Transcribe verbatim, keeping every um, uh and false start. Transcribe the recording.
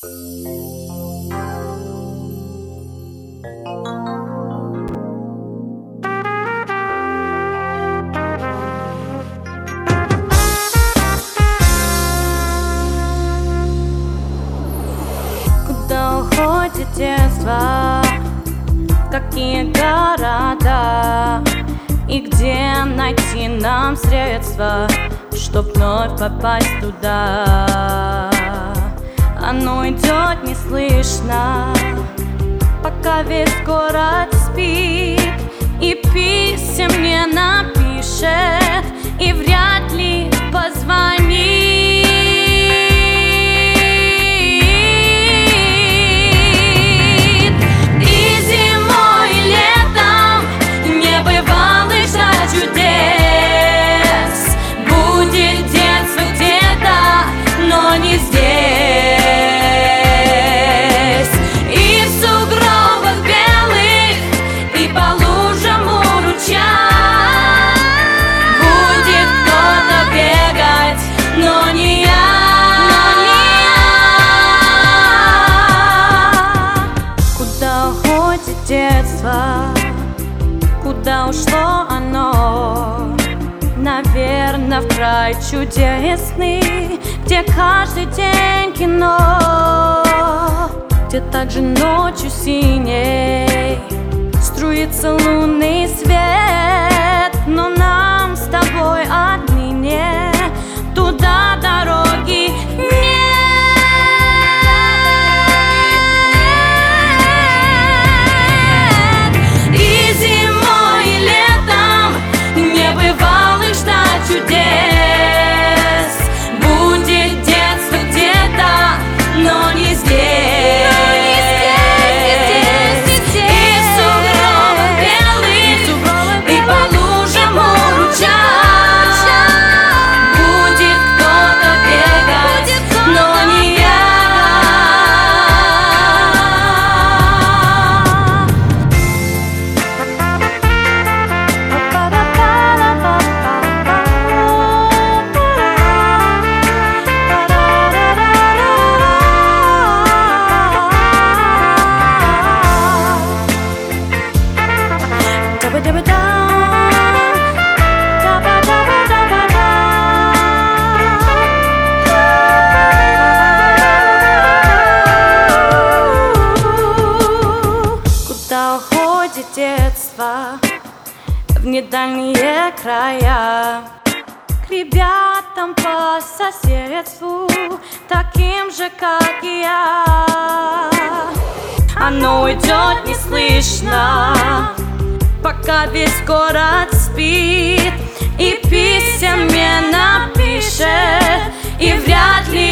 Куда уходит детство? В какие города? И где найти нам средства, чтоб вновь попасть туда? Оно идет неслышно, пока весь город спит, и писем не напишет, и вряд ли позвонит. Детство, куда ушло оно? Наверно, в край чудесный, где каждый день кино, где также ночью синей струится лунный свет. Но нам с тобой отныне туда дороги нет. Куда уходит детство в недальние края, к ребятам по соседству, таким же, как и я. Оно уйдет неслышно, пока весь город спит, и писем не напишет, и вряд ли